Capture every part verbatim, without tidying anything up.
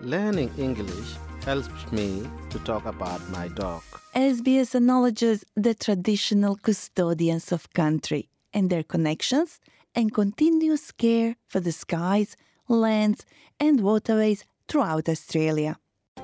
Learning English helps me to talk about my dog. S B S acknowledges the traditional custodians of country and their connections and continuous care for the skies, lands and waterways throughout Australia.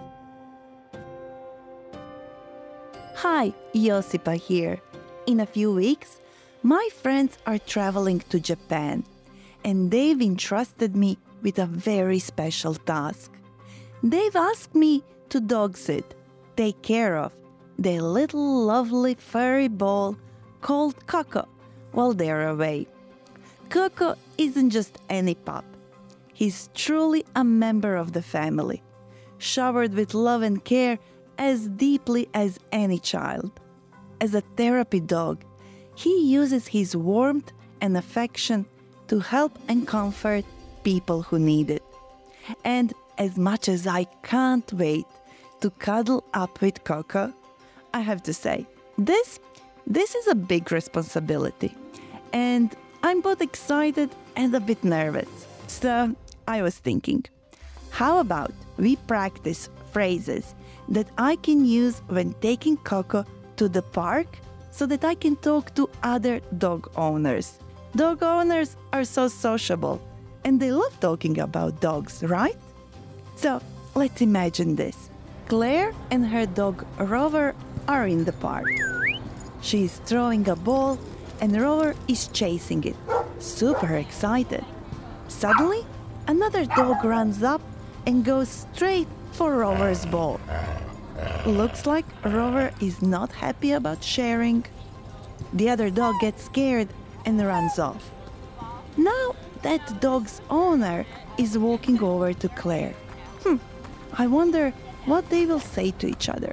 Hi, Josipa here. In a few weeks, my friends are traveling to Japan and they've entrusted me with a very special task. They've asked me to dog sit, take care of their little lovely furry ball called Coco while they're away. Coco isn't just any pup. He's truly a member of the family, showered with love and care as deeply as any child. As a therapy dog, he uses his warmth and affection to help and comfort people who need it. And as much as I can't wait to cuddle up with Coco, I have to say, this, this is a big responsibility. And I'm both excited and a bit nervous. So I was thinking, how about we practice phrases that I can use when taking Coco to the park so that I can talk to other dog owners. Dog owners are so sociable and they love talking about dogs, right? So let's imagine this. Claire and her dog Rover are in the park. She's throwing a ball and Rover is chasing it, super excited. Suddenly, another dog runs up and goes straight for Rover's ball. Looks like Rover is not happy about sharing. The other dog gets scared and runs off. Now that dog's owner is walking over to Claire. Hmm, I wonder what they will say to each other.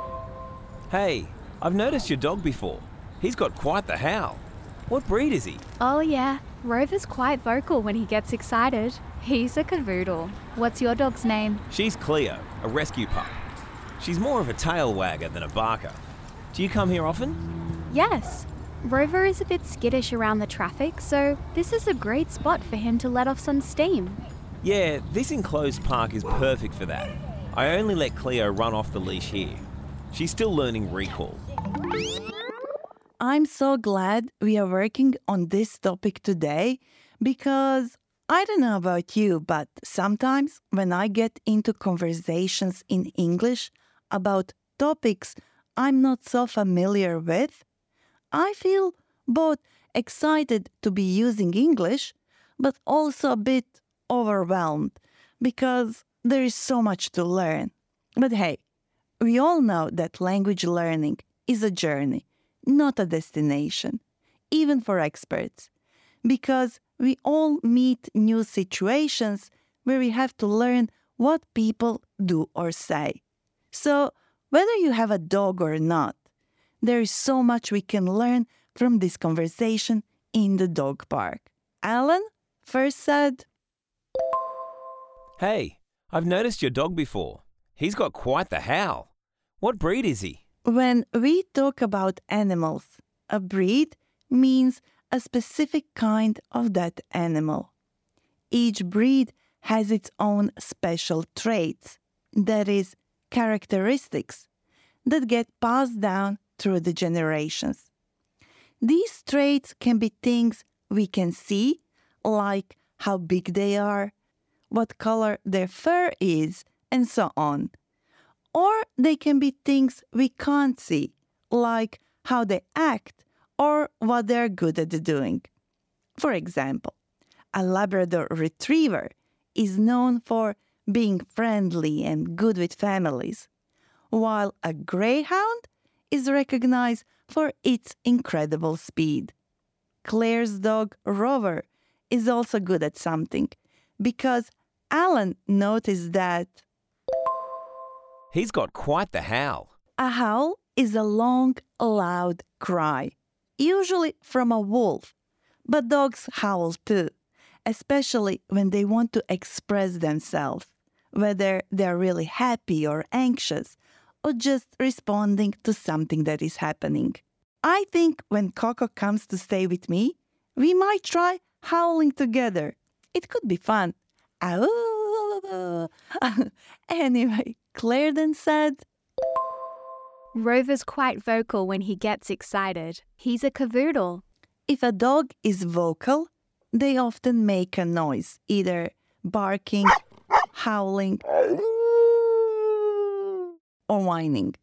Hey, I've noticed your dog before. He's got quite the howl. What breed is he? Oh yeah, Rover's quite vocal when he gets excited. He's a cavoodle. What's your dog's name? She's Cleo, a rescue pup. She's more of a tail wagger than a barker. Do you come here often? Yes. Rover is a bit skittish around the traffic, so this is a great spot for him to let off some steam. Yeah, this enclosed park is perfect for that. I only let Cleo run off the leash here. She's still learning recall. I'm so glad we are working on this topic today because I don't know about you, but sometimes when I get into conversations in English about topics I'm not so familiar with, I feel both excited to be using English, but also a bit overwhelmed because there is so much to learn. But hey, we all know that language learning is a journey, not a destination, even for experts, because we all meet new situations where we have to learn what people do or say. So, whether you have a dog or not, there is so much we can learn from this conversation in the dog park. Alan first said, Hey, I've noticed your dog before. He's got quite the howl. What breed is he? When we talk about animals, a breed means a specific kind of that animal. Each breed has its own special traits, that is, characteristics, that get passed down through the generations. These traits can be things we can see, like how big they are, what color their fur is, and so on. Or they can be things we can't see, like how they act or what they're good at doing. For example, a Labrador Retriever is known for being friendly and good with families, while a Greyhound is recognized for its incredible speed. Claire's dog Rover is also good at something because Alan noticed that He's got quite the howl. a howl is a long, loud cry, usually from a wolf. But dogs howl too, especially when they want to express themselves, whether they're really happy or anxious, or just responding to something that is happening. I think when Coco comes to stay with me, we might try howling together. It could be fun. Ow! Uh. Anyway, Claire then said, Rover's quite vocal when he gets excited. He's a cavoodle. if a dog is vocal, they often make a noise, either barking, howling, or whining.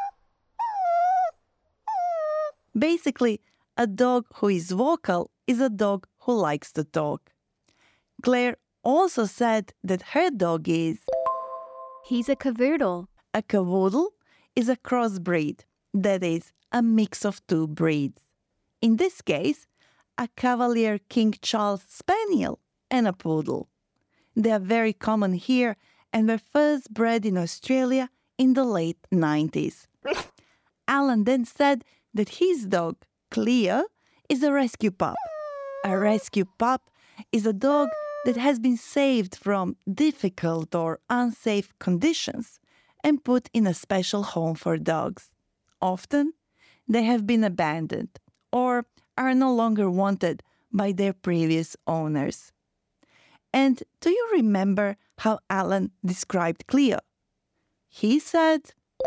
Basically, a dog who is vocal is a dog who likes to talk. Claire also said that her dog is He's a cavoodle. a cavoodle is a crossbreed, that is, a mix of two breeds. In this case, a Cavalier King Charles Spaniel and a poodle. They are very common here and were first bred in Australia in the late nineties. Alan then said that his dog, Cleo, is a rescue pup. A rescue pup is a dog that has been saved from difficult or unsafe conditions and put in a special home for dogs. Often, they have been abandoned or are no longer wanted by their previous owners. And do you remember how Alan described Cleo? He said,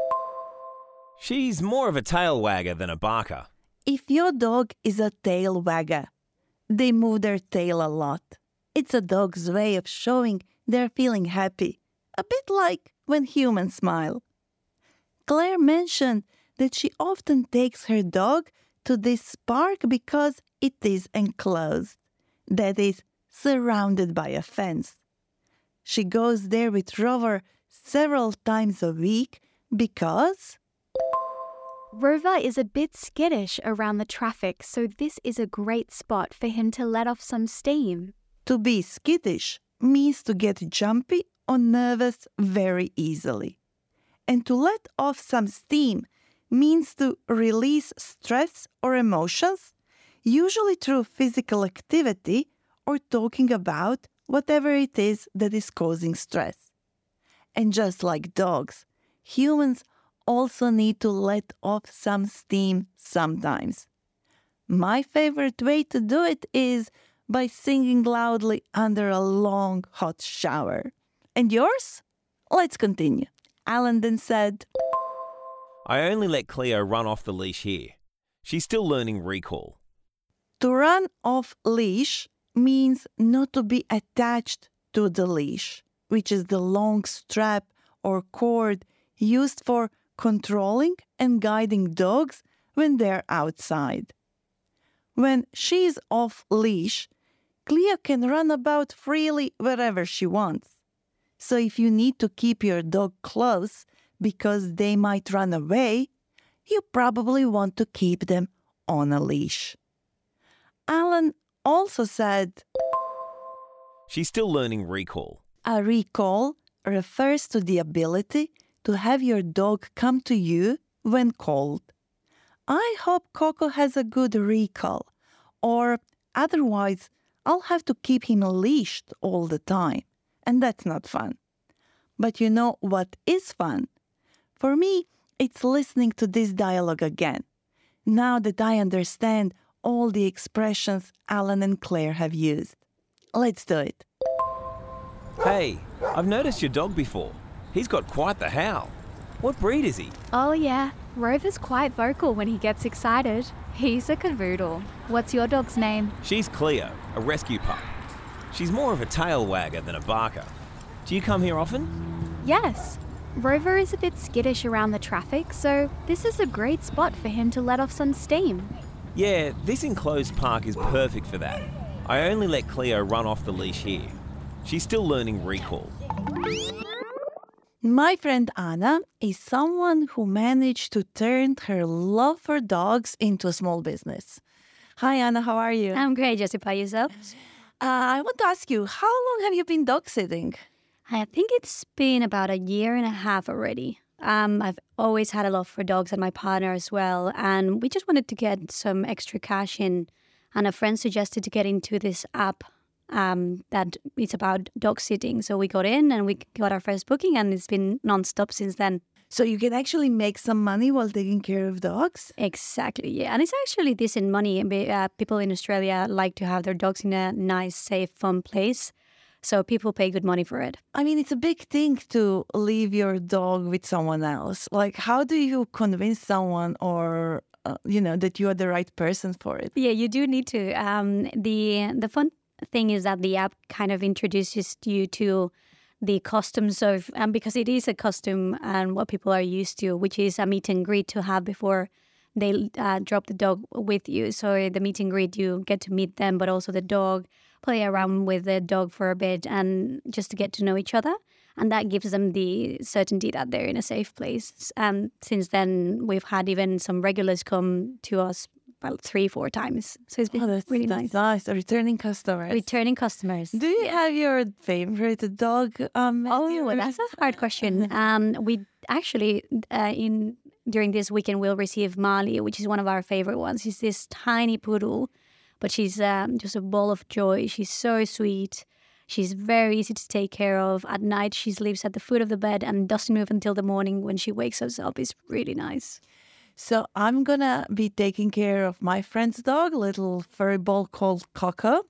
She's more of a tail wagger than a barker. if your dog is a tail wagger, they move their tail a lot. It's a dog's way of showing they're feeling happy, a bit like when humans smile. Claire mentioned that she often takes her dog to this park because it is enclosed, that is, surrounded by a fence. She goes there with Rover several times a week because Rover is a bit skittish around the traffic, so this is a great spot for him to let off some steam. to be skittish means to get jumpy or nervous very easily. And to let off some steam means to release stress or emotions, usually through physical activity or talking about whatever it is that is causing stress. And just like dogs, humans also need to let off some steam sometimes. My favorite way to do it is by singing loudly under a long hot shower. And yours? Let's continue. Alan then said, I only let Cleo run off the leash here. She's still learning recall. to run off leash means not to be attached to the leash, which is the long strap or cord used for controlling and guiding dogs when they're outside. When she's off leash, Cleo can run about freely wherever she wants. So if you need to keep your dog close because they might run away, you probably want to keep them on a leash. Alan also said, She's still learning recall. a recall refers to the ability to have your dog come to you when called. I hope Coco has a good recall, or otherwise I'll have to keep him leashed all the time, and that's not fun. But you know what is fun? For me, it's listening to this dialogue again, now that I understand all the expressions Alan and Claire have used. Let's do it. Hey, I've noticed your dog before. He's got quite the howl. What breed is he? Oh yeah, Rover's quite vocal when he gets excited. He's a cavoodle. What's your dog's name? She's Cleo, a rescue pup. She's more of a tail wagger than a barker. Do you come here often? Yes. Rover is a bit skittish around the traffic, so this is a great spot for him to let off some steam. Yeah, this enclosed park is perfect for that. I only let Cleo run off the leash here. She's still learning recall. My friend Anna is someone who managed to turn her love for dogs into a small business. Hi Anna, how are you? I'm great, Jessica. Yourself? Uh, I want to ask you, how long have you been dog sitting? I think it's been about a year and a half already. Um, I've always had a love for dogs and my partner as well. And we just wanted to get some extra cash in. And a friend suggested to get into this app um, that it's about dog sitting. So we got in and we got our first booking and it's been nonstop since then. So you can actually make some money while taking care of dogs? Exactly, yeah. And it's actually decent money. Uh, people in Australia like to have their dogs in a nice, safe, fun place. So people pay good money for it. I mean, it's a big thing to leave your dog with someone else. Like, how do you convince someone or, uh, you know, that you are the right person for it? Yeah, you do need to. Um, the the fun thing is that the app kind of introduces you to the customs of, um, because it is a custom and what people are used to, which is a meet and greet to have before they uh, drop the dog with you. So the meet and greet, you get to meet them, but also the dog, play around with the dog for a bit and just to get to know each other. And that gives them the certainty that they're in a safe place. And since then, we've had even some regulars come to us about three, four times. So it's been Oh, that's really that's nice. nice. A returning customers. Returning customers. Do you have your favorite dog? Um, Oh, Matthew? that's a hard question. Um, we actually, uh, in during this weekend, we'll receive Mali, which is one of our favorite ones. She's this tiny poodle, but she's um, just a ball of joy. She's so sweet. She's very easy to take care of. At night, she sleeps at the foot of the bed and doesn't move until the morning when she wakes us up. It's really nice. So I'm gonna be taking care of my friend's dog, a little furry ball called Coco.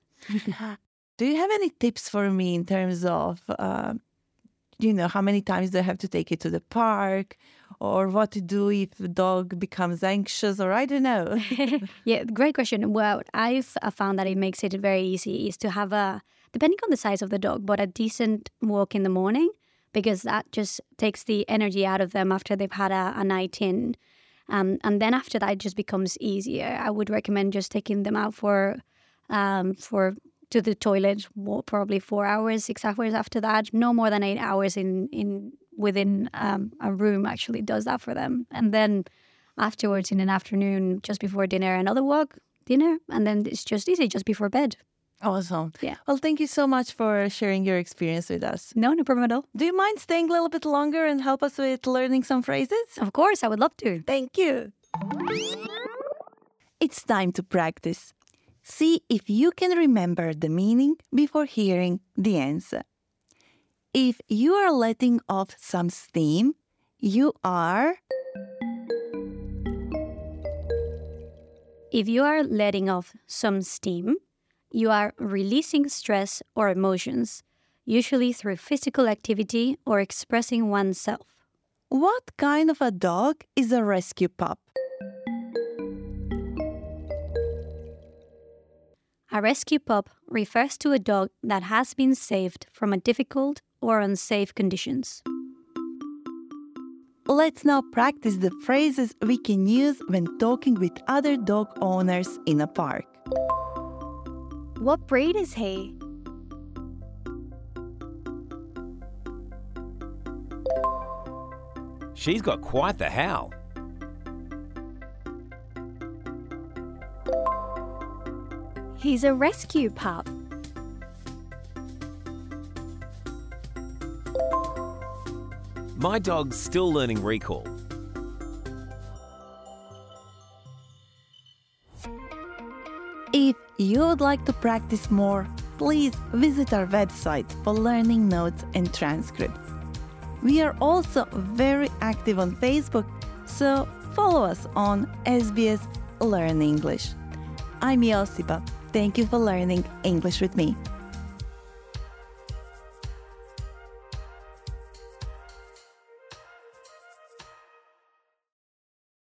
Do you have any tips for me in terms of, uh, you know, how many times do I have to take it to the park, or what to do if the dog becomes anxious, or I don't know. Yeah, great question. Well, I've uh, found that it makes it very easy is to have a, depending on the size of the dog, but a decent walk in the morning, because that just takes the energy out of them after they've had a, a night in. Um, and then after that, it just becomes easier. I would recommend just taking them out for, um, for to the toilet, well, probably four hours, six hours after that. No more than eight hours in in within um, a room actually does that for them. And then afterwards, in an afternoon, just before dinner, another walk, dinner, and then it's just easy, just before bed. Awesome. Yeah. Well, thank you so much for sharing your experience with us. No, no problem at all. Do you mind staying a little bit longer and help us with learning some phrases? Of course, I would love to. Thank you. It's time to practice. See if you can remember the meaning before hearing the answer. If you are letting off some steam, you are... If you are letting off some steam, you are releasing stress or emotions, usually through physical activity or expressing oneself. What kind of a dog is a rescue pup? A rescue pup refers to a dog that has been saved from a difficult or unsafe conditions. Let's now practice the phrases we can use when talking with other dog owners in a park. What breed is he? She's got quite the howl. He's a rescue pup. My dog's still learning recall. If you would like to practice more, please visit our website for learning notes and transcripts. We are also very active on Facebook, so follow us on S B S Learn English. I'm Josipa. Thank you for learning English with me.